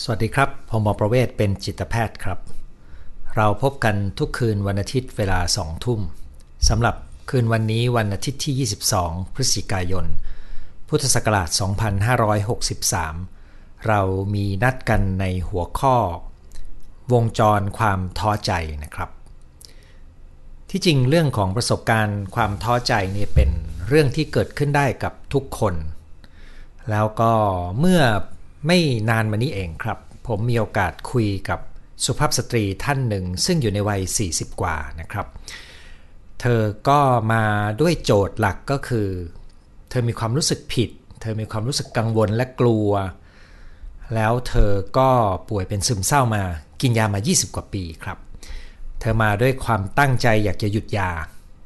สวัสดีครับผมหมอประเวศเป็นจิตแพทย์ครับเราพบกันทุกคืนวันอาทิตย์เวลา2 ทุ่มสำหรับคืนวันนี้วันอาทิตย์ที่22พฤศจิกายนพุทธศักราช2563เรามีนัดกันในหัวข้อวงจรความท้อใจนะครับที่จริงเรื่องของประสบการณ์ความท้อใจนี่เป็นเรื่องที่เกิดขึ้นได้กับทุกคนแล้วก็เมื่อไม่นานมานี้เองครับผมมีโอกาสคุยกับสุภาพสตรีท่านหนึ่งซึ่งอยู่ในวัย40กว่านะครับเธอก็มาด้วยโจทย์หลักก็คือเธอมีความรู้สึกผิดเธอมีความรู้สึกกังวลและกลัวแล้วเธอก็ป่วยเป็นซึมเศร้ามากินยามา20กว่าปีครับเธอมาด้วยความตั้งใจอยากจะหยุดยา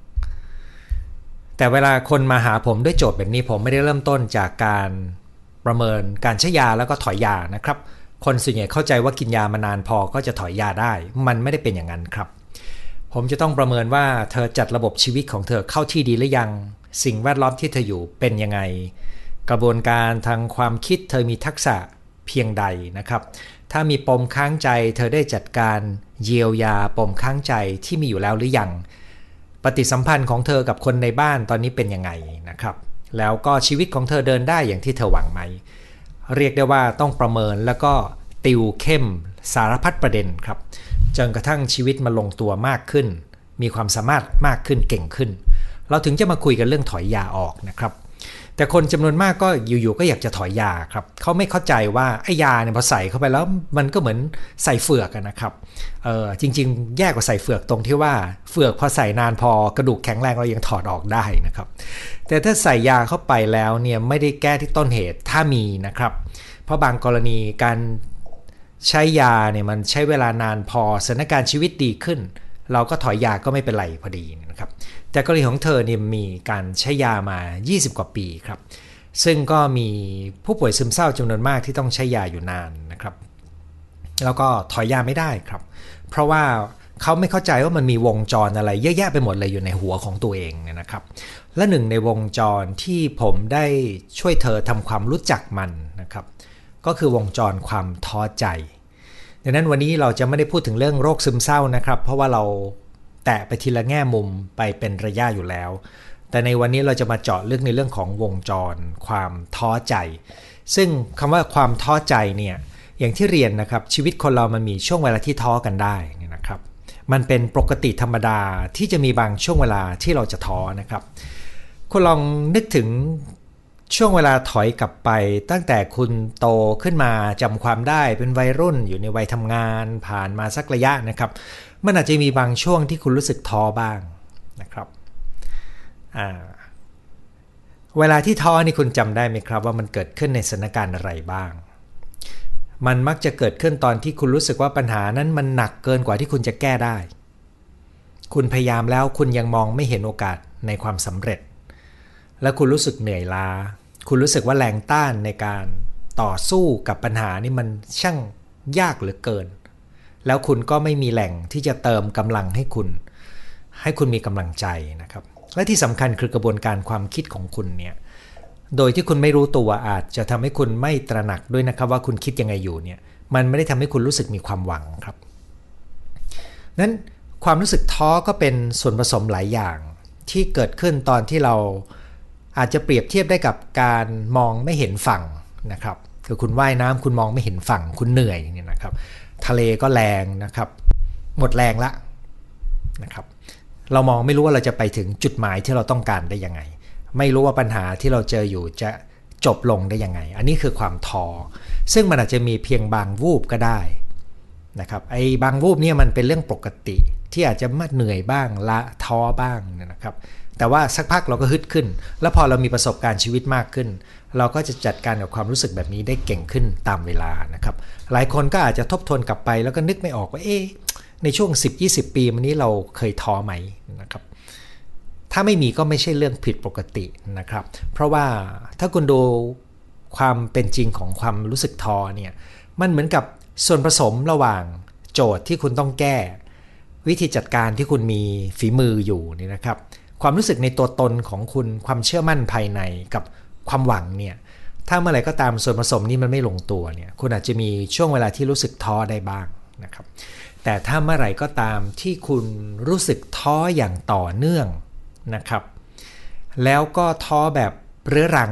แต่เวลาคนมาหาผมด้วยโจทย์แบบนี้ผมไม่ได้เริ่มต้นจากการประเมินการใช้ยาแล้วก็ถอยยานะครับคนส่วนใหญ่เข้าใจว่ากินยามานานพอก็จะถอยยาได้มันไม่ได้เป็นอย่างนั้นครับผมจะต้องประเมินว่าเธอจัดระบบชีวิตของเธอเข้าที่ดีหรือยังสิ่งแวดล้อมที่เธออยู่เป็นยังไงกระบวนการทางความคิดเธอมีทักษะเพียงใดนะครับถ้ามีปมค้างใจเธอได้จัดการเยียวยาปมค้างใจที่มีอยู่แล้วหรือยังปฏิสัมพันธ์ของเธอกับคนในบ้านตอนนี้เป็นยังไงนะครับแล้วก็ชีวิตของเธอเดินได้อย่างที่เธอหวังไหมเรียกได้ว่าต้องประเมินแล้วก็ติวเข้มสารพัดประเด็นครับจนกระทั่งชีวิตมาลงตัวมากขึ้นมีความสามารถมากขึ้นเก่งขึ้นเราถึงจะมาคุยกันเรื่องถอยยาออกนะครับแต่คนจำนวนมากก็อยู่ๆก็อยากจะถอยยาครับเขาไม่เข้าใจว่าไอ้ยาเนี่ยพอใส่เข้าไปแล้วมันก็เหมือนใส่เฟือกนะครับจริงๆแย่กว่าใส่เฟือกตรงที่ว่าเฟือกพอใส่นานพอกระดูกแข็งแรงเรายังถอดออกได้นะครับแต่ถ้าใส่ยาเข้าไปแล้วเนี่ยไม่ได้แก้ที่ต้นเหตุถ้ามีนะครับเพราะบางกรณีการใช้ยาเนี่ยมันใช้เวลานานพอสถานการณ์ชีวิตดีขึ้นเราก็ถอยยาก็ไม่เป็นไรพอดีนะครับแต่กรณีของเธอเนี่ยมีการใช้ยามา20กว่าปีครับซึ่งก็มีผู้ป่วยซึมเศร้าจำนวนมากที่ต้องใช้ยาอยู่นานนะครับแล้วก็ถอยยาไม่ได้ครับเพราะว่าเขาไม่เข้าใจว่ามันมีวงจรอะไรเยอะแยะไปหมดเลยอยู่ในหัวของตัวเองนะครับและหนึ่งในวงจรที่ผมได้ช่วยเธอทำความรู้จักมันนะครับก็คือวงจรความท้อใจดังนั้นวันนี้เราจะไม่ได้พูดถึงเรื่องโรคซึมเศร้านะครับเพราะว่าเราแตะไปทีละแง่มุมไปเป็นระยะอยู่แล้วแต่ในวันนี้เราจะมาเจาะลึกในเรื่องของวงจรความท้อใจซึ่งคำว่าความท้อใจเนี่ยอย่างที่เรียนนะครับชีวิตคนเรามันมีช่วงเวลาที่ท้อกันได้นะครับมันเป็นปกติธรรมดาที่จะมีบางช่วงเวลาที่เราจะท้อนะครับคุณลองนึกถึงช่วงเวลาถอยกลับไปตั้งแต่คุณโตขึ้นมาจำความได้เป็นวัยรุ่นอยู่ในวัยทำงานผ่านมาสักระยะนะครับมันอาจจะมีบางช่วงที่คุณรู้สึกท้อบ้างนะครับเวลาที่ท้อนี่คุณจำได้ไหมครับว่ามันเกิดขึ้นในสถานการณ์อะไรบ้างมันมักจะเกิดขึ้นตอนที่คุณรู้สึกว่าปัญหานั้นมันหนักเกินกว่าที่คุณจะแก้ได้คุณพยายามแล้วคุณยังมองไม่เห็นโอกาสในความสำเร็จและคุณรู้สึกเหนื่อยล้าคุณรู้สึกว่าแรงต้านในการต่อสู้กับปัญหานี่มันช่างยากเหลือเกินแล้วคุณก็ไม่มีแหล่งที่จะเติมกำลังให้คุณมีกำลังใจนะครับและที่สำคัญคือกระบวนการความคิดของคุณเนี่ยโดยที่คุณไม่รู้ตัวอาจจะทำให้คุณไม่ตระหนักด้วยนะครับว่าคุณคิดยังไงอยู่เนี่ยมันไม่ได้ทำให้คุณรู้สึกมีความหวังครับนั้นความรู้สึกท้อก็เป็นส่วนผสมหลายอย่างที่เกิดขึ้นตอนที่เราอาจจะเปรียบเทียบได้กับการมองไม่เห็นฝั่งนะครับคือคุณว่ายน้ำคุณมองไม่เห็นฝั่งคุณเหนื่อยเนี่ยนะครับทะเลก็แรงนะครับหมดแรงละนะครับเรามองไม่รู้ว่าเราจะไปถึงจุดหมายที่เราต้องการได้ยังไงไม่รู้ว่าปัญหาที่เราเจออยู่จะจบลงได้ยังไงอันนี้คือความท้อซึ่งมันอาจจะมีเพียงบางวูบก็ได้นะครับไอ้บางวูบเนี่ยมันเป็นเรื่องปกติที่อาจจะเหนื่อยบ้างละท้อบ้างนะครับแต่ว่าสักพักเราก็ฮึดขึ้นแล้วพอเรามีประสบการณ์ชีวิตมากขึ้นเราก็จะจัดการกับความรู้สึกแบบนี้ได้เก่งขึ้นตามเวลานะครับหลายคนก็อาจจะทบทวนกลับไปแล้วก็นึกไม่ออกว่าในช่วง 10-20 ปีมานี้เราเคยท้อไหมนะครับถ้าไม่มีก็ไม่ใช่เรื่องผิดปกตินะครับเพราะว่าถ้าคุณดูความเป็นจริงของความรู้สึกท้อเนี่ยมันเหมือนกับส่วนผสมระหว่างโจทย์ที่คุณต้องแก้วิธีจัดการที่คุณมีฝีมืออยู่นี่นะครับความรู้สึกในตัวตนของคุณความเชื่อมั่นภายในกับความหวังเนี่ยถ้าเมื่อไหร่ก็ตามส่วนผสมนี้มันไม่ลงตัวเนี่ยคุณอาจจะมีช่วงเวลาที่รู้สึกท้อได้บ้างนะครับแต่ถ้าเมื่อไหร่ก็ตามที่คุณรู้สึกท้ออย่างต่อเนื่องนะครับแล้วก็ท้อแบบเรื้อรัง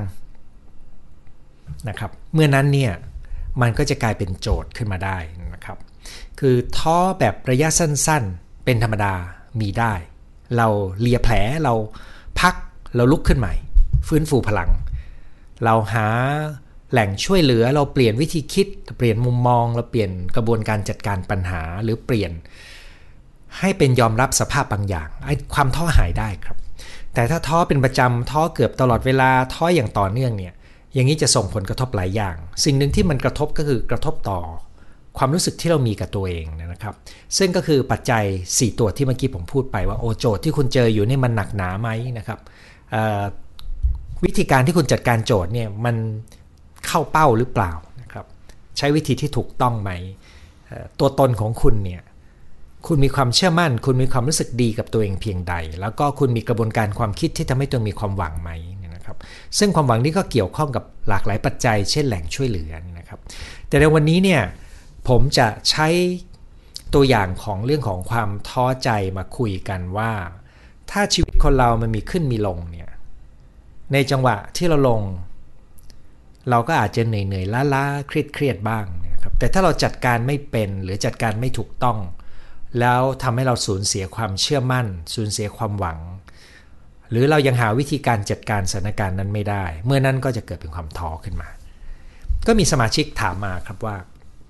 นะครับเมื่อนั้นเนี่ยมันก็จะกลายเป็นโจทย์ขึ้นมาได้นะครับคือท้อแบบระยะสั้นๆเป็นธรรมดามีได้เราเลียแผลเราพักเราลุกขึ้นใหม่ฟื้นฟูพลังเราหาแหล่งช่วยเหลือเราเปลี่ยนวิธีคิดเปลี่ยนมุมมองเราเปลี่ยนกระบวนการจัดการปัญหาหรือเปลี่ยนให้เป็นยอมรับสภาพบางอย่างความท้อหายได้ครับแต่ถ้าท้อเป็นประจำท้อเกือบตลอดเวลาท้ออย่างต่อเนื่องเนี่ยอย่างนี้จะส่งผลกระทบหลายอย่างสิ่งหนึ่งที่มันกระทบก็คือกระทบต่อความรู้สึกที่เรามีกับตัวเองนะครับซึ่งก็คือปัจจัย4ตัวที่เมื่อกี้ผมพูดไปว่าโจทย์ที่คุณเจออยู่นี่มันหนักหนาไหมนะครับวิธีการที่คุณจัดการโจทย์เนี่ยมันเข้าเป้าหรือเปล่านะครับใช้วิธีที่ถูกต้องไหมตัวตนของคุณเนี่ยคุณมีความเชื่อมั่นคุณมีความรู้สึกดีกับตัวเองเพียงใดแล้วก็คุณมีกระบวนการความคิดที่ทำให้ตัวมีความหวังไหมนะครับซึ่งความหวังนี้ก็เกี่ยวข้องกับหลากหลายปัจจัยเช่นแหล่งช่วยเหลือนะครับแต่ในวันนี้เนี่ยผมจะใช้ตัวอย่างของเรื่องของความท้อใจมาคุยกันว่าถ้าชีวิตคนเรามันมีขึ้นมีลงเนี่ยในจังหวะที่เราลงเราก็อาจจะเหนื่อยๆล้าๆเครียดบ้างนะครับแต่ถ้าเราจัดการไม่เป็นหรือจัดการไม่ถูกต้องแล้วทำให้เราสูญเสียความเชื่อมั่นสูญเสียความหวังหรือเรายังหาวิธีการจัดการสถานการณ์นั้นไม่ได้เมื่อนั้นก็จะเกิดเป็นความท้อขึ้นมาก็มีสมาชิกถามมาครับว่า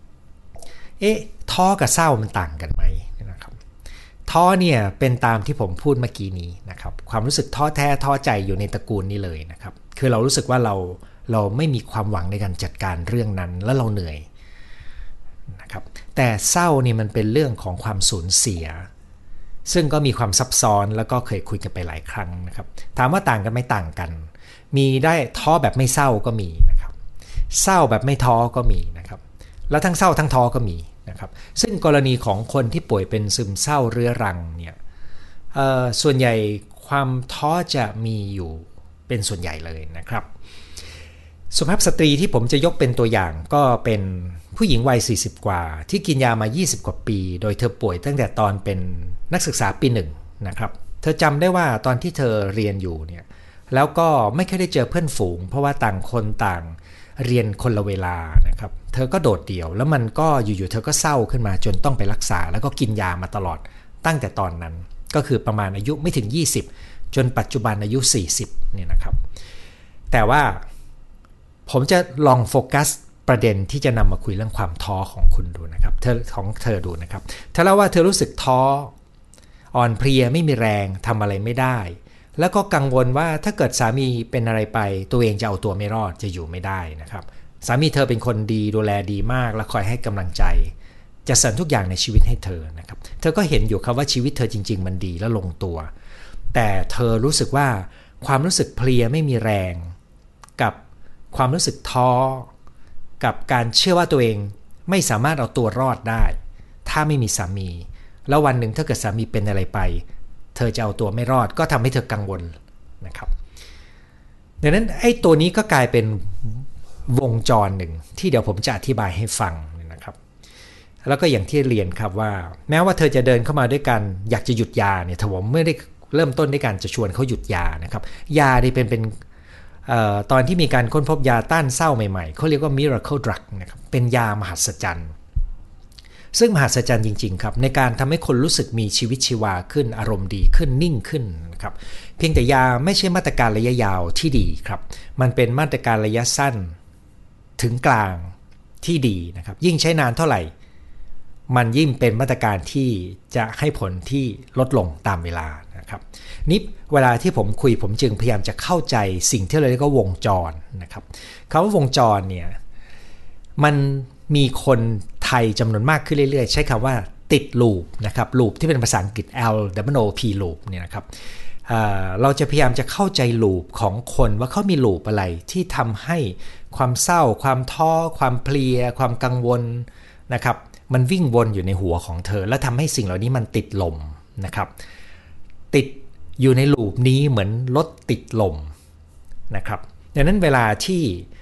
ท้อกับเศร้ามันต่างกันไหมนะครับท้อเนี่ยเป็นตามที่ผมพูดเมื่อกี้นี้นะครับความรู้สึกท้อแท้ท้อใจอยู่ในตระกูลนี้เลยนะครับคือเรารู้สึกว่าเราไม่มีความหวังในการจัดการเรื่องนั้นแล้วเราเหนื่อยนะครับแต่เศร้านี่มันเป็นเรื่องของความสูญเสียซึ่งก็มีความซับซ้อนแล้วก็เคยคุยกันไปหลายครั้งนะครับถามว่าต่างกันไหมต่างกันมีได้ท้อแบบไม่เศร้าก็มีนะครับเศร้าแบบไม่ท้อก็มีนะครับแล้วทั้งเศร้าทั้งท้อก็มีนะครับซึ่งกรณีของคนที่ป่วยเป็นซึมเศร้าเรื้อรังเนี่ยส่วนใหญ่ความท้อจะมีอยู่เป็นส่วนใหญ่เลยนะครับสุภาพสตรีที่ผมจะยกเป็นตัวอย่างก็เป็นผู้หญิงวัย40กว่าที่กินยามา20กว่าปีโดยเธอป่วยตั้งแต่ตอนเป็นนักศึกษาปี1นะครับเธอจำได้ว่าตอนที่เธอเรียนอยู่เนี่ยแล้วก็ไม่เคยได้เจอเพื่อนฝูงเพราะว่าต่างคนต่างเรียนคนละเวลานะครับเธอก็โดดเดี่ยวแล้วมันก็อยู่ๆเธอก็เศร้าขึ้นมาจนต้องไปรักษาแล้วก็กินยามาตลอดตั้งแต่ตอนนั้นก็คือประมาณอายุไม่ถึง20จนปัจจุบันอายุ40เนี่ยนะครับแต่ว่าผมจะลองโฟกัสประเด็นที่จะนำมาคุยเรื่องความท้อของคุณดูนะครับเธอดูนะครับเธอเล่าว่าเธอรู้สึกท้ออ่อนเพลียไม่มีแรงทำอะไรไม่ได้แล้วก็กังวลว่าถ้าเกิดสามีเป็นอะไรไปตัวเองจะเอาตัวไม่รอดจะอยู่ไม่ได้นะครับสามีเธอเป็นคนดีดูแลดีมากและคอยให้กำลังใจจะสรรทุกอย่างในชีวิตให้เธอนะครับเธอก็เห็นอยู่ครับว่าชีวิตเธอจริงๆมันดีและลงตัวแต่เธอรู้สึกว่าความรู้สึกเพลียไม่มีแรงกับความรู้สึกท้อกับการเชื่อว่าตัวเองไม่สามารถเอาตัวรอดได้ถ้าไม่มีสามีแล้ววันหนึ่งถ้าเกิดสามีเป็นอะไรไปเธอจะเอาตัวไม่รอดก็ทำให้เธอกังวลนะครับดังนั้นไอ้ตัวนี้ก็กลายเป็นวงจรหนึ่งที่เดี๋ยวผมจะอธิบายให้ฟังนะครับแล้วก็อย่างที่เรียนครับว่าแม้ว่าเธอจะเดินเข้ามาด้วยกันอยากจะหยุดยาเนี่ยถ้าผมไม่ได้เริ่มต้นด้วยการจะชวนเขาหยุดยานะครับยานี่เป็นตอนที่มีการค้นพบยาต้านเศร้าใหม่ๆเขาเรียกว่า miracle drug นะครับเป็นยามหัศจรรย์ซึ่งมหัศจรรย์จริงๆครับในการทำให้คนรู้สึกมีชีวิตชีวาขึ้นอารมณ์ดีขึ้นนิ่งขึ้นนะครับเพียงแต่ยาไม่ใช่มาตรการระยะยาวที่ดีครับมันเป็นมาตรการระยะสั้นถึงกลางที่ดีนะครับยิ่งใช้นานเท่าไหร่มันยิ่งเป็นมาตรการที่จะให้ผลที่ลดลงตามเวลานะครับนี่เวลาที่ผมคุยผมจึงพยายามจะเข้าใจสิ่งที่เราเรียกว่าวงจรนะครับคำว่าวงจรเนี่ยมันมีคนไทยจำนวนมากขึ้นเรื่อยๆใช้คำว่าติดลูปนะครับลูปที่เป็นภาษาอังกฤษ LWOP ลูปเนี่ยนะครับเราจะพยายามจะเข้าใจลูปของคนว่าเขามีลูปอะไรที่ทำให้ความเศร้าความท้อความเพลียความกังวลนะครับมันวิ่งวนอยู่ในหัวของเธอและทำให้สิ่งเหล่านี้มันติดลมนะครับติดอยู่ในลูปนี้เหมือนรถติดลมนะครับดังนั้นเวลาที่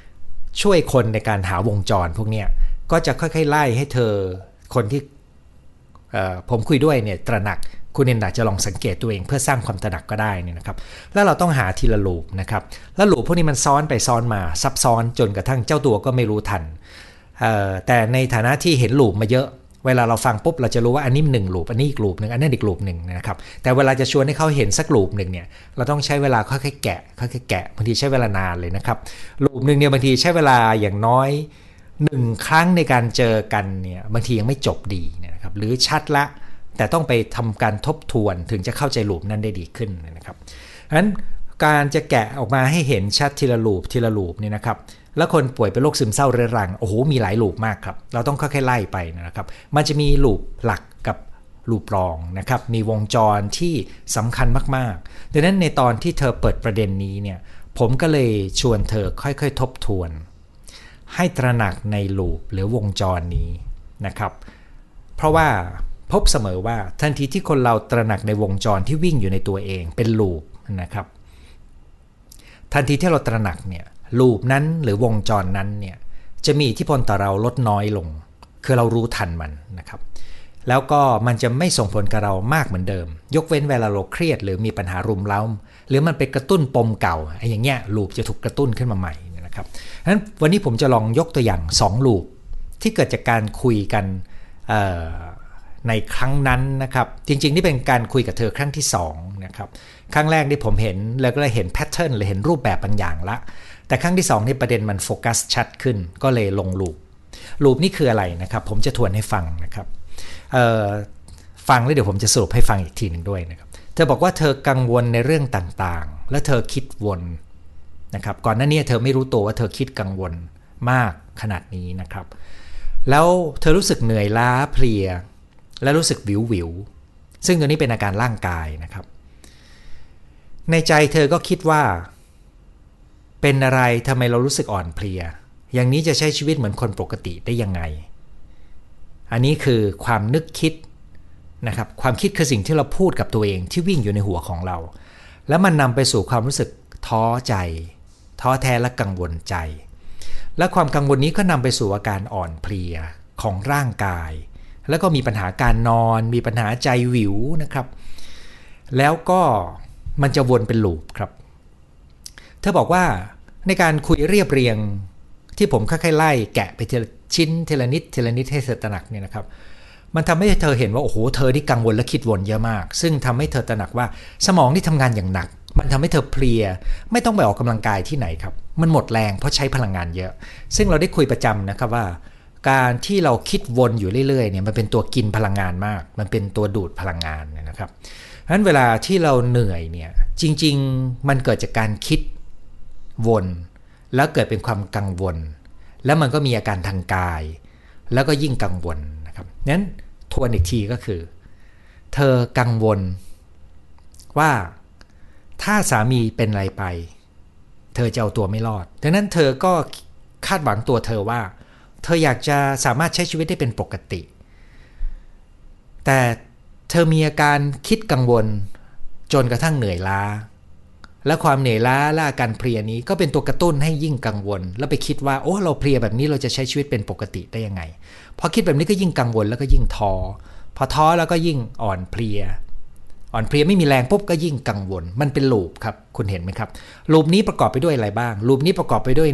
ช่วยคนในการหาวงจรพวกเนี้ยก็จะค่อยๆไล่ให้เธอคนที่ผมคุยด้วยเนี่ยตระหนักคุณเอนดาจะลองสังเกตตัวเองเพื่อสร้างความตระหนักก็ได้นี่นะครับแล้วเราต้องหาทีละลูปนะครับแล้วลูปพวกนี้มันซ้อนไปซ้อนมาซับซ้อนจนกระทั่งเจ้าตัวก็ไม่รู้ทันแต่ในฐานะที่เห็นลูปมาเยอะเวลาเราฟังปุ๊บเราจะรู้ว่าอันนี้1ลูปอันนี้อีกลูปนึงอันนั้นอีกลูปนึงนะครับแต่เวลาจะชวนให้เขาเห็นสักลูปนึงเนี่ยเราต้องใช้เวลาค่อยๆแกะบางทีใช้เวลานานเลยนะครับลูปนึงเนี่ยบางทีใช้เวลาอย่างน้อย1ครั้งในการเจอกันเนี่ยบางทียังไม่จบดีนะครับหรือชัดละแต่ต้องไปทำการทบทวนถึงจะเข้าใจลูปนั้นได้ดีขึ้นนะครับฉะนั้นการจะแกะออกมาให้เห็นชัดทีละลูปนี่นะครับแล้วคนป่วยเป็นโรคซึมเศร้าเรื้อรังโอ้โหมีหลายลูปมากครับเราต้องค่อยๆไล่ไปนะครับมันจะมีลูปหลักกับลูปรองนะครับมีวงจรที่สำคัญมากๆดังนั้นในตอนที่เธอเปิดประเด็นนี้เนี่ยผมก็เลยชวนเธอค่อยๆทบทวนให้ตระหนักในลูปหรือวงจรนี้นะครับเพราะว่าพบเสมอว่าทันทีที่คนเราตระหนักในวงจรที่วิ่งอยู่ในตัวเองเป็นลูปนะครับทันทีที่เราตระหนักเนี่ยลูปนั้นหรือวงจรนั้นเนี่ยจะมีอิทธิพลต่อเราลดน้อยลงคือเรารู้ทันมันนะครับแล้วก็มันจะไม่ส่งผลกับเรามากเหมือนเดิมยกเว้นเวลาเราเครียดหรือมีปัญหารุมเร้าหรือมันไปกระตุ้นปมเก่าไอ้อย่างเงี้ยลูปจะถูกกระตุ้นขึ้นมาใหม่นะครับฉะนั้นวันนี้ผมจะลองยกตัวอย่าง2ลูปที่เกิดจากการคุยกันในครั้งนั้นนะครับจริงๆนี่เป็นการคุยกับเธอครั้งที่2นะครับครั้งแรกที่ผมเห็นแล้วก็เลยเห็นแพทเทิร์นเลยเห็นรูปแบบบางอย่างละแต่ครั้งที่2นี่ประเด็นมันโฟกัสชัดขึ้นก็เลยลงลูปนี่คืออะไรนะครับผมจะทวนให้ฟังนะครับฟังแล้วเดี๋ยวผมจะสรุปให้ฟังอีกทีหนึ่งด้วยนะครับเธอบอกว่าเธอกังวลในเรื่องต่างๆและเธอคิดวนนะครับก่อนหน้านี้เธอไม่รู้ตัวว่าเธอคิดกังวลมากขนาดนี้นะครับแล้วเธอรู้สึกเหนื่อยล้าเพลียและรู้สึกวิวซึ่งตัวนี้เป็นอาการร่างกายนะครับในใจเธอก็คิดว่าเป็นอะไรทำไมเรารู้สึกอ่อนเพลียอย่างนี้จะใช้ชีวิตเหมือนคนปกติได้ยังไงอันนี้คือความนึกคิดนะครับความคิดคือสิ่งที่เราพูดกับตัวเองที่วิ่งอยู่ในหัวของเราแล้วมันนำไปสู่ความรู้สึกท้อแท้และกังวลใจและความกังวลนี้ก็นำไปสู่อาการอ่อนเพลียของร่างกายแล้วก็มีปัญหาการนอนมีปัญหาใจวิวนะครับแล้วก็มันจะวนเป็นลูปครับเธอบอกว่าในการคุยเรียบเรียงที่ผมค่อยๆไล่แกะไปทีละชิ้นทีละนิดให้เธอตระหนักเนี่ยนะครับมันทำให้เธอเห็นว่าโอ้โหเธอที่กังวลและคิดวนเยอะมากซึ่งทำให้เธอตระหนักว่าสมองที่ทำงานอย่างหนักมันทำให้เธอเพลียไม่ต้องไปออกกำลังกายที่ไหนครับมันหมดแรงเพราะใช้พลังงานเยอะซึ่งเราได้คุยประจำนะครับว่าการที่เราคิดวนอยู่เรื่อยๆเนี่ยมันเป็นตัวกินพลังงานมากมันเป็นตัวดูดพลังงานนะครับเพราะฉะนั้นเวลาที่เราเหนื่อยเนี่ยจริงๆมันเกิดจากการคิดวนแล้วเกิดเป็นความกังวลแล้วมันก็มีอาการทางกายแล้วก็ยิ่งกังวลนะครับนั้นทวนอีกทีก็คือเธอกังวลว่าถ้าสามีเป็นอะไรไปเธอจะเอาตัวไม่รอดดังนั้นเธอก็คาดหวังตัวเธอว่าเธออยากจะสามารถใช้ชีวิตได้เป็นปกติแต่เธอมีอาการคิดกังวลจนกระทั่งเหนื่อยล้าและความเหนื่อยล้าและอาการเพลียนี้ก็เป็นตัวกระตุ้นให้ยิ่งกังวลแล้วไปคิดว่าโอ้เราเพลียแบบนี้เราจะใช้ชีวิตเป็นปกติได้ยังไงพอคิดแบบนี้ก็ยิ่งกังวลแล้วก็ยิ่งท้อพอท้อแล้วก็ยิ่งอ่อนเพลียไม่มีแรงปุ๊บก็ยิ่งกังวลมันเป็นลูปครับคุณเห็นไหมครับลูปนี้ประกอบไปด้วยอะไรบ้างลูปนี้ประกอบไปด้วย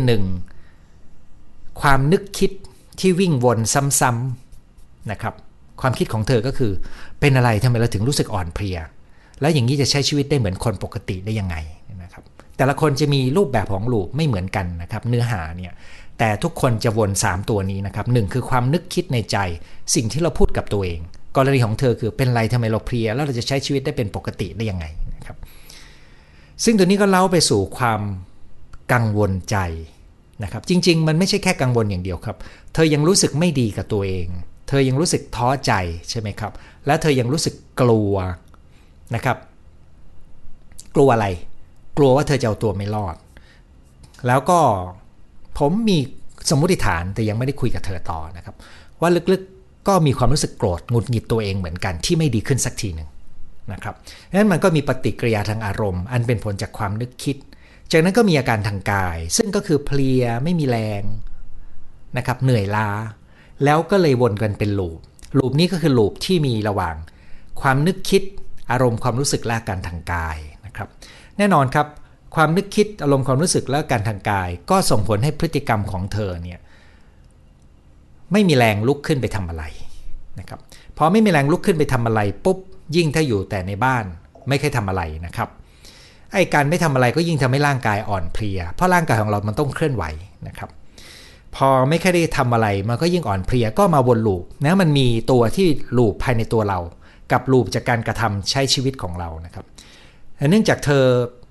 1ความนึกคิดที่วิ่งวนซ้ำๆนะครับความคิดของเธอก็คือเป็นอะไรทำไมเราถึงรู้สึกอ่อนเพลียแล้วอย่างนี้จะใช้ชีวิตได้เหมือนคนปกติได้ยังไงนะครับแต่ละคนจะมีรูปแบบของลูปไม่เหมือนกันนะครับเนื้อหาเนี่ยแต่ทุกคนจะวน3ตัวนี้นะครับ1คือความนึกคิดในใจสิ่งที่เราพูดกับตัวเองกรณีของเธอคือเป็นไรทำไมเราเพลียแล้วเราจะใช้ชีวิตได้เป็นปกติได้ยังไงนะครับซึ่งตัวนี้ก็เล่าไปสู่ความกังวลใจนะครับจริงๆมันไม่ใช่แค่กังวลอย่างเดียวครับเธอยังรู้สึกไม่ดีกับตัวเองเธอยังรู้สึกท้อใจใช่ไหมครับและเธอยังรู้สึกกลัวนะครับกลัวอะไรกลัวว่าเธอจะเอาตัวไม่รอดแล้วก็ผมมีสมมุติฐานแต่ยังไม่ได้คุยกับเธอต่อนะครับว่าลึกๆก็มีความรู้สึกโกรธหงุดหงิดตัวเองเหมือนกันที่ไม่ดีขึ้นสักทีหนึ่งนะครับนั้นมันก็มีปฏิกิริยาทางอารมณ์อันเป็นผลจากความนึกคิดจากนั้นก็มีอาการทางกายซึ่งก็คือเพลียไม่มีแรงนะครับเหนื่อยล้าแล้วก็เลยวนกันเป็นลูปนี้ก็คือลูปที่มีระหว่างความนึกคิดอารมณ์ความรู้สึกและอาการทางกายนะครับแน่นอนครับความนึกคิดอารมณ์ความรู้สึกและอาการทางกายก็ส่งผลให้พฤติกรรมของเธอเนี่ยไม่มีแรงลุกขึ้นไปทำอะไรนะครับพอไม่มีแรงลุกขึ้นไปทำอะไรปุ๊บยิ่งถ้าอยู่แต่ในบ้านไม่เคยทำอะไรนะครับไอ้การไม่ทำอะไรก็ยิ่งทำให้ร่างกายอ่อนเพลียเพราะร่างกายของเรามันต้องเคลื่อนไหวนะครับพอไม่ค่อยได้ทำอะไรมันก็ยิ่งอ่อนเพลียก็มาวนลูปนะมันมีตัวที่ลูปภายในตัวเรากับลูปจากการกระทำใช้ชีวิตของเรานะครับเนื่องจากเธอ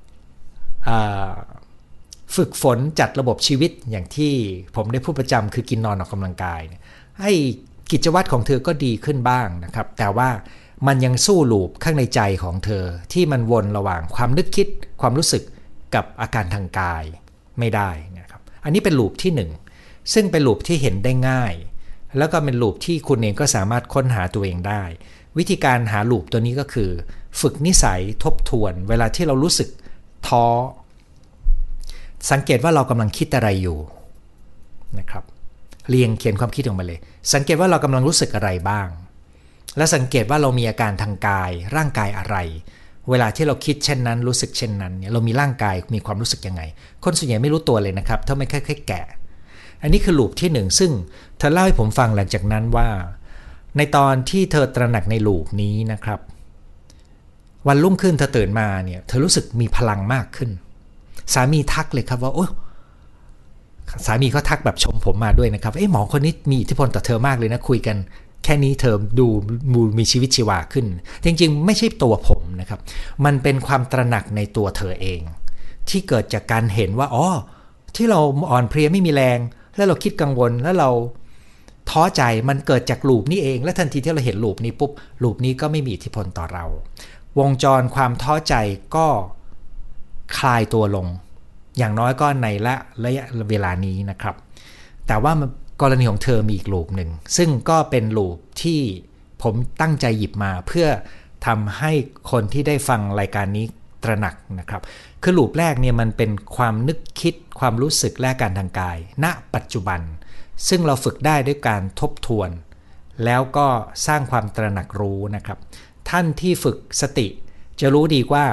ฝึกฝนจัดระบบชีวิตอย่างที่ผมได้พูดประจำคือกินนอนออกกำลังกายให้กิจวัตรของเธอก็ดีขึ้นบ้างนะครับแต่ว่ามันยังสู้ลูปข้างในใจของเธอที่มันวนระหว่างความนึกคิดความรู้สึกกับอาการทางกายไม่ได้นะครับอันนี้เป็นลูปที่1ซึ่งเป็นลูปที่เห็นได้ง่ายแล้วก็เป็นลูปที่คุณเองก็สามารถค้นหาตัวเองได้วิธีการหาลูปตัวนี้ก็คือฝึกนิสัยทบทวนเวลาที่เรารู้สึกท้อสังเกตว่าเรากำลังคิดอะไรอยู่นะครับเรียงเขียนความคิดออกมาเลยสังเกตว่าเรากำลังรู้สึกอะไรบ้างและสังเกตว่าเรามีอาการทางกายร่างกายอะไรเวลาที่เราคิดเช่นนั้นรู้สึกเช่นนั้นเนี่ยเรามีร่างกายมีความรู้สึกยังไงคนส่วนใหญ่ไม่รู้ตัวเลยนะครับถ้าไม่ค่อยๆแกะอันนี้คือลูปที่1ซึ่งเธอเล่าให้ผมฟังหลังจากนั้นว่าในตอนที่เธอตระหนักในลูปนี้นะครับวันรุ่งขึ้นเธอตื่นมาเนี่ยเธอรู้สึกมีพลังมากขึ้นสามีทักเลยครับว่าโอ้สามีเขาทักแบบชมผมมาด้วยนะครับหมอคนนี้มีอิทธิพลต่อเธอมากเลยนะคุยกันแค่นี้เธอดูมีชีวิตชีวาขึ้นจริงๆไม่ใช่ตัวผมนะครับมันเป็นความตระหนักในตัวเธอเองที่เกิดจากการเห็นว่าที่เราอ่อนเพลียไม่มีแรงแล้วเราคิดกังวลแล้วเราท้อใจมันเกิดจากลูปนี้เองและทันทีที่เราเห็นลูปนี้ปุ๊บลูปนี้ก็ไม่มีอิทธิพลต่อเราวงจรความท้อใจก็คลายตัวลงอย่างน้อยก็ในระยะเวลานี้นะครับแต่ว่ากรณีของเธอมีอีกลูปหนึ่งซึ่งก็เป็นลูปที่ผมตั้งใจหยิบมาเพื่อทำให้คนที่ได้ฟังรายการนี้ตระหนักนะครับคือลูปแรกเนี่ยมันเป็นความนึกคิดความรู้สึกและการทางกายณปัจจุบันซึ่งเราฝึกได้ด้วยการทบทวนแล้วก็สร้างความตระหนักรู้นะครับท่านที่ฝึกสติจะรู้ดีว่า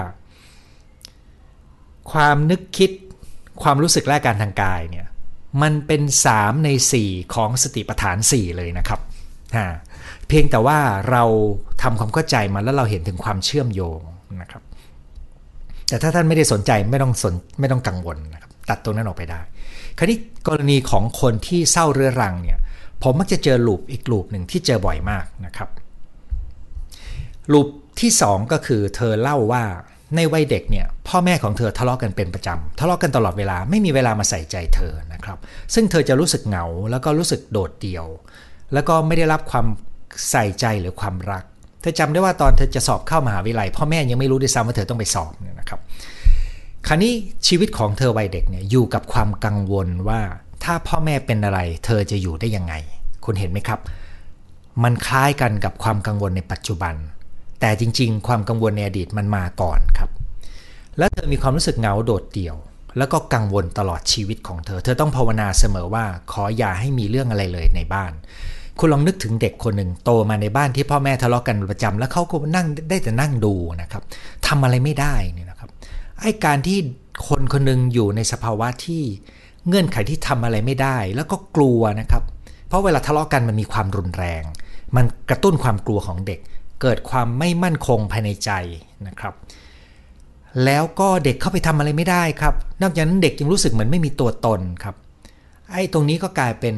ความนึกคิดความรู้สึกและการทางกายเนี่ยมันเป็น3ใน4ของสติปัฏฐาน4เลยนะครับเพียงแต่ว่าเราทำความเข้าใจมันแล้วเราเห็นถึงความเชื่อมโยงนะครับแต่ถ้าท่านไม่ได้สนใจไม่ต้องกังวลนะครับตัดตรงนั้นออกไปได้คราวนี้กรณีของคนที่เศร้าเรื้อรังเนี่ยผมมักจะเจอลูปอีกลูปหนึ่งที่เจอบ่อยมากนะครับลูปที่2ก็คือเธอเล่าว่าในวัยเด็กเนี่ยพ่อแม่ของเธอทะเลาะกันเป็นประจำทะเลาะกันตลอดเวลาไม่มีเวลามาใส่ใจเธอนะครับซึ่งเธอจะรู้สึกเหงาแล้วก็รู้สึกโดดเดี่ยวแล้วก็ไม่ได้รับความใส่ใจหรือความรักเธอจำได้ว่าตอนเธอจะสอบเข้ามหาวิทยาลัยพ่อแม่ยังไม่รู้ด้วยซ้ำว่าเธอต้องไปสอบเนี่ยนะครับคราวนี้ชีวิตของเธอวัยเด็กเนี่ยอยู่กับความกังวลว่าถ้าพ่อแม่เป็นอะไรเธอจะอยู่ได้ยังไงคุณเห็นไหมครับมันคล้ายกันกับความกังวลในปัจจุบันแต่จริงๆความกังวลในอดีตมันมาก่อนครับแล้วเธอมีความรู้สึกเหงาโดดเดี่ยวแล้วก็กังวลตลอดชีวิตของเธอต้องภาวนาเสมอว่าขออย่าให้มีเรื่องอะไรเลยในบ้านคุณลองนึกถึงเด็กคนหนึ่งโตมาในบ้านที่พ่อแม่ทะเลาะกันประจำแล้วเขาก็นั่งได้แต่นั่งดูนะครับทำอะไรไม่ได้นี่นะครับไอ้การที่คนคนหนึ่งอยู่ในสภาวะที่เงื่อนไขที่ทำอะไรไม่ได้แล้วก็กลัวนะครับเพราะเวลาทะเลาะกันมันมีความรุนแรงมันกระตุ้นความกลัวของเด็กเกิดความไม่มั่นคงภายในใจนะครับแล้วก็เด็กเข้าไปทำอะไรไม่ได้ครับนอกจากนั้นเด็กยังรู้สึกเหมือนไม่มีตัวตนครับไอ้ตรงนี้ก็กลายเป็น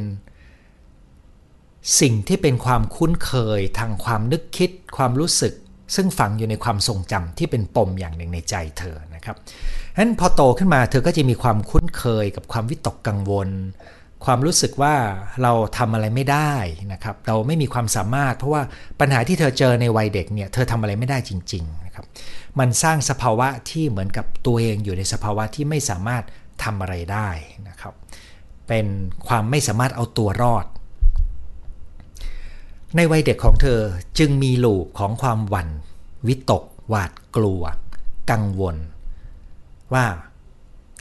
สิ่งที่เป็นความคุ้นเคยทางความนึกคิดความรู้สึกซึ่งฝังอยู่ในความทรงจำที่เป็นปมอย่างหนึ่งในใจเธอนะครับฉะนั้นพอโตขึ้นมาเธอก็จะมีความคุ้นเคยกับความวิตกกังวลความรู้สึกว่าเราทำอะไรไม่ได้นะครับเราไม่มีความสามารถเพราะว่าปัญหาที่เธอเจอในวัยเด็กเนี่ยเธอทำอะไรไม่ได้จริงๆนะครับมันสร้างสภาวะที่เหมือนกับตัวเองอยู่ในสภาวะที่ไม่สามารถทำอะไรได้นะครับเป็นความไม่สามารถเอาตัวรอดในวัยเด็กของเธอจึงมีลูปของความหวั่นวิตกหวาดกลัวกังวลว่า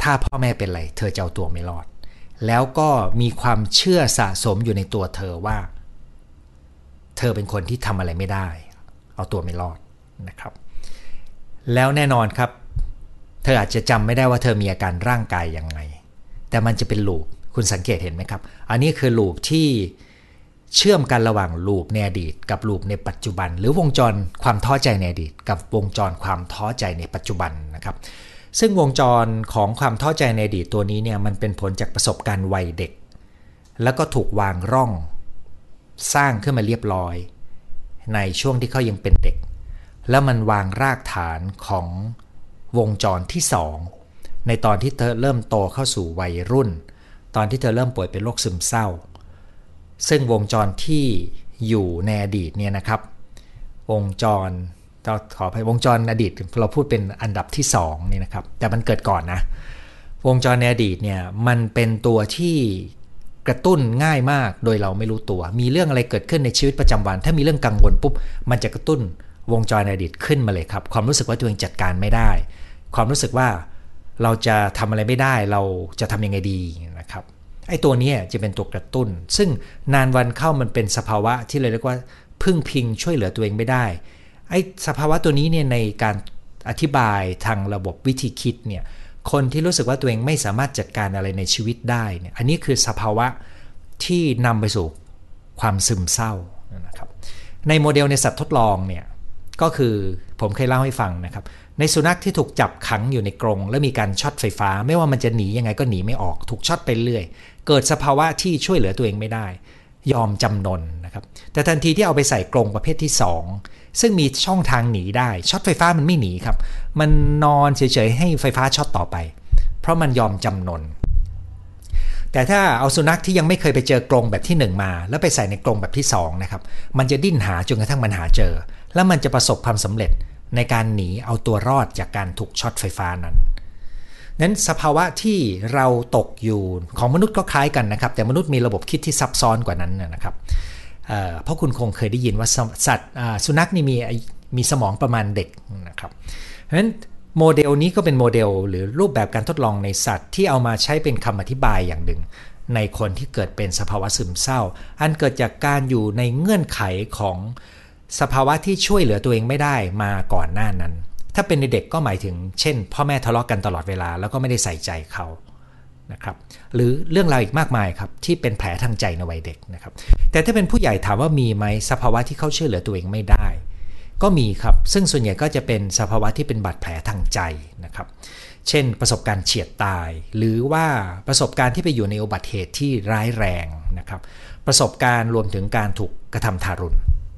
ถ้าพ่อแม่เป็นไรเธอจะเอาตัวไม่รอดแล้วก็มีความเชื่อสะสมอยู่ในตัวเธอว่าเธอเป็นคนที่ทำอะไรไม่ได้เอาตัวไม่รอดนะครับแล้วแน่นอนครับเธออาจจะจำไม่ได้ว่าเธอมีอาการร่างกายยังไงแต่มันจะเป็นลูปคุณสังเกตเห็นไหมครับอันนี้คือลูปที่เชื่อมกันระหว่างลูปในอดีตกับลูปในปัจจุบันหรือวงจรความท้อใจในอดีตกับวงจรความท้อใจในปัจจุบันนะครับซึ่งวงจรของความท้อใจในอดีตตัวนี้เนี่ยมันเป็นผลจากประสบการณ์วัยเด็กแล้วก็ถูกวางร่องสร้างขึ้นมาเรียบร้อยในช่วงที่เขายังเป็นเด็กแล้วมันวางรากฐานของวงจรที่2ในตอนที่เธอเริ่มโตเข้าสู่วัยรุ่นตอนที่เธอเริ่มป่วยเป็นโรคซึมเศร้าซึ่งวงจรที่อยู่ในอดีตเนี่ยนะครับวงจรขออภัยวงจรอดีตเราพูดเป็นอันดับที่2นี่นะครับแต่มันเกิดก่อนนะวงจรในอดีตเนี่ยมันเป็นตัวที่กระตุ้นง่ายมากโดยเราไม่รู้ตัวมีเรื่องอะไรเกิดขึ้นในชีวิตประจำวันถ้ามีเรื่องกังวลปุ๊บมันจะกระตุ้นวงจรในอดีตขึ้นมาเลยครับความรู้สึกว่าตัวเองจัดการไม่ได้ความรู้สึกว่าเราจะทำอะไรไม่ได้เราจะทำยังไงดีนะครับไอ้ตัวนี้จะเป็นตัวกระตุ้นซึ่งนานวันเข้ามันเป็นสภาวะที่เรียกว่าพึ่งพิงช่วยเหลือตัวเองไม่ได้ไอ้สภาวะตัวนี้เนี่ยในการอธิบายทางระบบวิธีคิดเนี่ยคนที่รู้สึกว่าตัวเองไม่สามารถจัดการอะไรในชีวิตได้เนี่ยอันนี้คือสภาวะที่นำไปสู่ความซึมเศร้านะครับในโมเดลในสัตว์ทดลองเนี่ยก็คือผมเคยเล่าให้ฟังนะครับในสุนัขที่ถูกจับขังอยู่ในกรงแล้วมีการช็อตไฟฟ้าไม่ว่ามันจะหนียังไงก็หนีไม่ออกถูกช็อตไปเรื่อยเกิดสภาวะที่ช่วยเหลือตัวเองไม่ได้ยอมจำนนนะครับแต่ทันทีที่เอาไปใส่กรงประเภทที่2ซึ่งมีช่องทางหนีได้ช็อตไฟฟ้ามันไม่หนีครับมันนอนเฉยๆให้ไฟฟ้าช็อตต่อไปเพราะมันยอมจำนนแต่ถ้าเอาสุนัขที่ยังไม่เคยไปเจอกรงแบบที่1มาแล้วไปใส่ในกรงแบบที่2นะครับมันจะดิ้นหาจนกระทั่งมันหาเจอแล้วมันจะประสบความสำเร็จในการหนีเอาตัวรอดจากการถูกช็อตไฟฟ้านั้นสภาวะที่เราตกอยู่ของมนุษย์ก็คล้ายกันนะครับแต่มนุษย์มีระบบคิดที่ซับซ้อนกว่านั้นนะครับเพราะคุณคงเคยได้ยินว่าสัตว์สุนัขนี่มีสมองประมาณเด็กนะครับเพราะฉะนั้นโมเดลนี้ก็เป็นโมเดลหรือรูปแบบการทดลองในสัตว์ที่เอามาใช้เป็นคำอธิบายอย่างหนึ่งในคนที่เกิดเป็นสภาวะซึมเศร้าอันเกิดจากการอยู่ในเงื่อนไขของสภาวะที่ช่วยเหลือตัวเองไม่ได้มาก่อนหน้านั้นถ้าเป็นในเด็กก็หมายถึงเช่นพ่อแม่ทะเลาะกันตลอดเวลาแล้วก็ไม่ได้ใส่ใจเขานะครับหรือเรื่องราวอีกมากมายครับที่เป็นแผลทางใจในวัยเด็กนะครับแต่ถ้าเป็นผู้ใหญ่ถามว่ามีไหมสภาวะที่เขาช่วยเหลือตัวเองไม่ได้ก็มีครับซึ่งส่วนใหญ่ก็จะเป็นสภาวะที่เป็นบาดแผลทางใจนะครับเช่นประสบการณ์เฉียดตายหรือว่าประสบการณ์ที่ไปอยู่ในอุบัติเหตุที่ร้ายแรงนะครับประสบการณ์รวมถึงการถูกกระทำทารุณ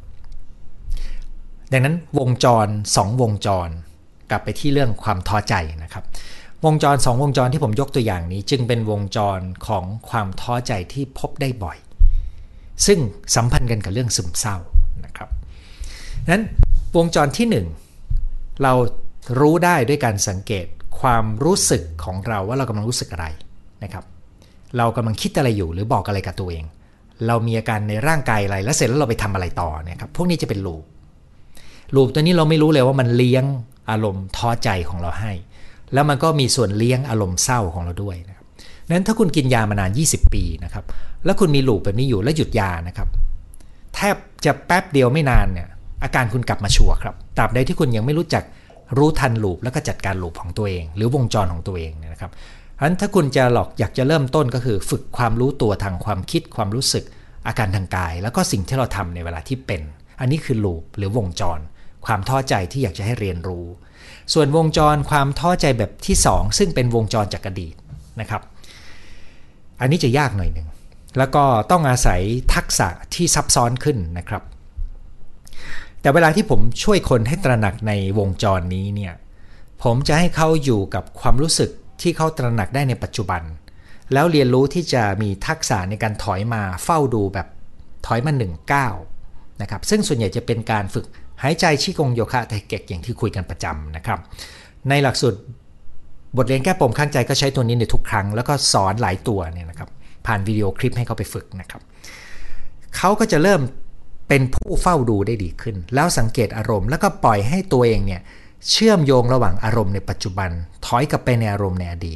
ดังนั้นวงจร2วงจรกลับไปที่เรื่องความท้อใจนะครับวงจร2วงจรที่ผมยกตัวอย่างนี้จึงเป็นวงจรของความท้อใจที่พบได้บ่อยซึ่งสัมพันธ์กันกับเรื่องซึมเศร้านะครับนั้นวงจรที่1เรารู้ได้ด้วยการสังเกตความรู้สึกของเราว่าเรากำลังรู้สึกอะไรนะครับเรากำลังคิดอะไรอยู่หรือบอกอะไรกับตัวเองเรามีอาการในร่างกายอะไรแล้วเสร็จแล้วเราไปทำอะไรต่อเนี่ยครับพวกนี้จะเป็นลูปตัวนี้เราไม่รู้เลยว่ามันเลี้ยงอารมณ์ท้อใจของเราให้แล้วมันก็มีส่วนเลี้ยงอารมณ์เศร้าของเราด้วยนะครับนั้นถ้าคุณกินยามานาน20ปีนะครับแล้วคุณมีลูปแบบนี้อยู่แล้วหยุดยานะครับแทบจะแป๊บเดียวไม่นานเนี่ยอาการคุณกลับมาชัวร์ครับตราบใดที่คุณยังไม่รู้จักรู้ทันลูปแล้วก็จัดการลูปของตัวเองหรือวงจรของตัวเองนะครับเพราะฉะนั้นถ้าคุณจะอยากจะเริ่มต้นก็คือฝึกความรู้ตัวทางความคิดความรู้สึกอาการทางกายแล้วก็สิ่งที่เราทำในเวลาที่เป็นอันนี้คือลูปหรือวงจรความท้อใจที่อยากจะให้เรียนรู้ส่วนวงจรความท้อใจแบบที่2ซึ่งเป็นวงจรจากอดีตนะครับอันนี้จะยากหน่อยหนึ่งแล้วก็ต้องอาศัยทักษะที่ซับซ้อนขึ้นนะครับแต่เวลาที่ผมช่วยคนให้ตระหนักในวงจรนี้เนี่ยผมจะให้เขาอยู่กับความรู้สึกที่เขาตระหนักได้ในปัจจุบันแล้วเรียนรู้ที่จะมีทักษะในการถอยมาเฝ้าดูแบบถอยมา1 ก้าวนะครับซึ่งส่วนใหญ่จะเป็นการฝึกหายใจชิกงโยคะไทเก๊กอย่างที่คุยกันประจำนะครับในหลักสูตรบทเรียนแก้ปมข้างใจก็ใช้ตัวนี้ในทุกครั้งแล้วก็สอนหลายตัวเนี่ยนะครับผ่านวิดีโอคลิปให้เขาไปฝึกนะครับเขาก็จะเริ่มเป็นผู้เฝ้าดูได้ดีขึ้นแล้วสังเกตอารมณ์แล้วก็ปล่อยให้ตัวเองเนี่ยเชื่อมโยงระหว่างอารมณ์ในปัจจุบันถอยกลับไปในอารมณ์ในอดีต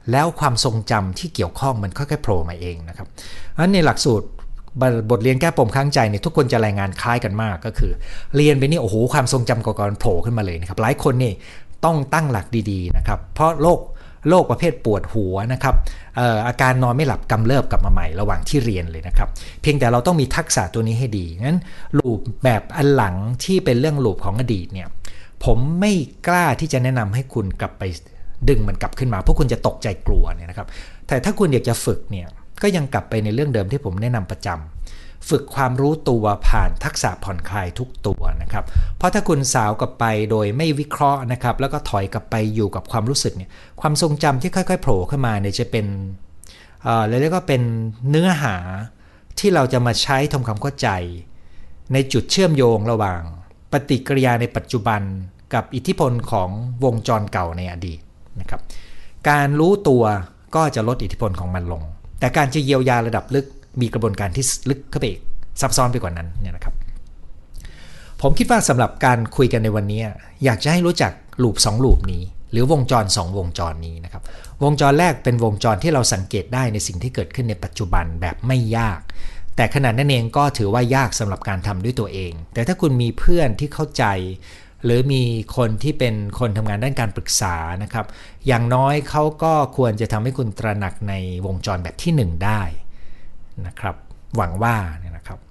แล้วความทรงจำที่เกี่ยวข้องมันค่อยๆโผล่มาเองนะครับอันในหลักสูตรบทเรียนแก้ปมข้างใจเนี่ยทุกคนจะรายงานคล้ายกันมากก็คือเรียนไปนี่โอ้โหความทรงจำก่อนๆโผล่ขึ้นมาเลยนะครับหลายคนนี่ต้องตั้งหลักดีๆนะครับเพราะโรคประเภทปวดหัวนะครับอาการนอนไม่หลับกำเริบกลับมาใหม่ระหว่างที่เรียนเลยนะครับเพียงแต่เราต้องมีทักษะตัวนี้ให้ดีงั้นลูปแบบอันหลังที่เป็นเรื่องลูปของอดีตเนี่ยผมไม่กล้าที่จะแนะนำให้คุณกลับไปดึงมันกลับขึ้นมาเพราะคุณจะตกใจกลัวเนี่ยนะครับแต่ถ้าคุณอยากจะฝึกเนี่ยก็ยังกลับไปในเรื่องเดิมที่ผมแนะนำประจำฝึกความรู้ตัวผ่านทักษะผ่อนคลายทุกตัวนะครับเพราะถ้าคุณสาวกลับไปโดยไม่วิเคราะห์นะครับแล้วก็ถอยกลับไปอยู่กับความรู้สึกเนี่ยความทรงจำที่ค่อยๆโผล่ขึ้นมาเนี่ยจะเป็นเรียกว่าเป็นเนื้อหาที่เราจะมาใช้ทำความเข้าใจในจุดเชื่อมโยงระหว่างปฏิกิริยาในปัจจุบันกับอิทธิพลของวงจรเก่าในอดีตนะครับการรู้ตัวก็จะลดอิทธิพลของมันลงแต่การจะเยียวยาระดับลึกมีกระบวนการที่ลึกเข้าไปอีกซับซ้อนไปกว่านั้นเนี่ยนะครับผมคิดว่าสำหรับการคุยกันในวันนี้อยากจะให้รู้จักลูป2ลูปนี้หรือวงจร2วงจรนี้นะครับวงจรแรกเป็นวงจรที่เราสังเกตได้ในสิ่งที่เกิดขึ้นในปัจจุบันแบบไม่ยากแต่ขนาดนั้นเองก็ถือว่ายากสำหรับการทำด้วยตัวเองแต่ถ้าคุณมีเพื่อนที่เข้าใจหรือมีคนที่เป็นคนทำงานด้านการปรึกษานะครับอย่างน้อยเขาก็ควรจะทำให้คุณตระหนักในวงจรแบบที่1ได้นะครับหวังว่าเนี่ยนะครับ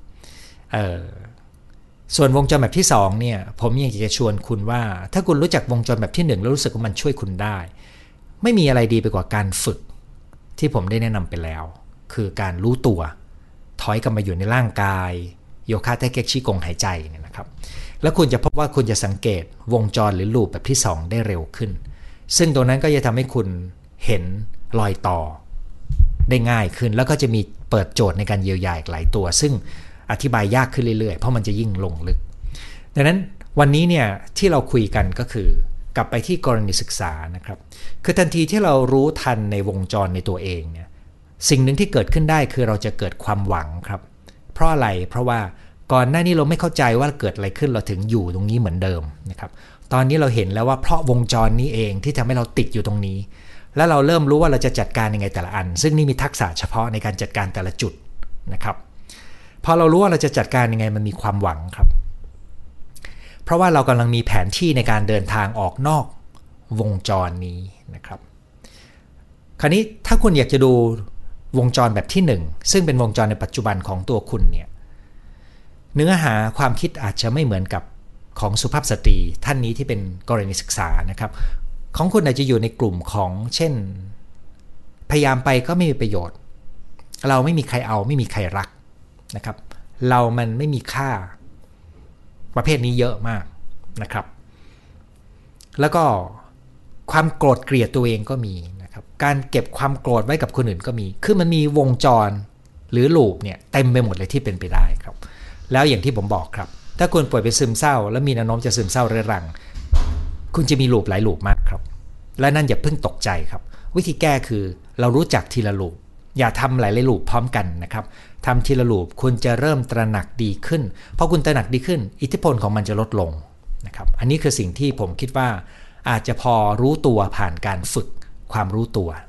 ส่วนวงจรแบบที่2เนี่ยผมอยากจะชวนคุณว่าถ้าคุณรู้จักวงจรแบบที่1แล้วรู้สึกว่ามันช่วยคุณได้ไม่มีอะไรดีไปกว่าการฝึกที่ผมได้แนะนำไปแล้วคือการรู้ตัวถอยกลับมาอยู่ในร่างกายโยคะไทเก๊กชิกงหายใจเนี่ยนะครับแล้วคุณจะพบว่าคุณจะสังเกตวงจรหรือลูปแบบที่2ได้เร็วขึ้นซึ่งตรงนั้นก็จะทำให้คุณเห็นรอยต่อได้ง่ายขึ้นแล้วก็จะมีเปิดโจทย์ในการเยียวยาอีกหลายตัวซึ่งอธิบายยากขึ้นเรื่อยๆเพราะมันจะยิ่งลงลึกดังนั้นวันนี้เนี่ยที่เราคุยกันก็คือกลับไปที่กรณีศึกษานะครับคือทันทีที่เรารู้ทันในวงจรในตัวเองเนี่ยสิ่งหนึ่งที่เกิดขึ้นได้คือเราจะเกิดความหวังครับเพราะอะไรเพราะว่าก่อนหน้านี้เราไม่เข้าใจว่าเกิดอะไรขึ้นเราถึงอยู่ตรงนี้เหมือนเดิมนะครับตอนนี้เราเห็นแล้วว่าเพราะวงจรนี้เองที่ทำให้เราติดอยู่ตรงนี้แล้วเราเริ่มรู้ว่าเราจะจัดการยังไงแต่ละอันซึ่งนี่มีทักษะเฉพาะในการจัดการแต่ละจุดนะครับพอเรารู้ว่าเราจะจัดการยังไงมันมีความหวังครับเพราะว่าเรากำลังมีแผนที่ในการเดินทางออกนอกวงจรนี้นะครับคราวนี้ถ้าคุณอยากจะดูวงจรแบบที่1ซึ่งเป็นวงจรในปัจจุบันของตัวคุณเนี่ยเนื้อหาความคิดอาจจะไม่เหมือนกับของสุภาพสตรีท่านนี้ที่เป็นกรณีศึกษานะครับของคุณอาจจะอยู่ในกลุ่มของเช่นพยายามไปก็ไม่มีประโยชน์เราไม่มีใครเอาไม่มีใครรักนะครับเรามันไม่มีค่าประเภทนี้เยอะมากนะครับแล้วก็ความโกรธเกลียดตัวเองก็มีนะครับการเก็บความโกรธไว้กับคนอื่นก็มีคือมันมีวงจรหรือลูปเนี่ยเต็มไปหมดเลยที่เป็นไปได้ครับแล้วอย่างที่ผมบอกครับถ้าคุณป่วยเป็นซึมเศร้าแล้วมีแนวโน้มจะซึมเศร้าเรื้อรังคุณจะมีลูปหลายลูปมากครับและนั่นอย่าเพิ่งตกใจครับวิธีแก้คือเรารู้จักทีละลูปอย่าทำหลายลูปพร้อมกันนะครับทำทีละลูปคุณจะเริ่มตระหนักดีขึ้นพอคุณตระหนักดีขึ้นอิทธิพลของมันจะลดลงนะครับอันนี้คือสิ่งที่ผมคิดว่าอาจจะพอรู้ตัวผ่านการฝึกความรู้ตัว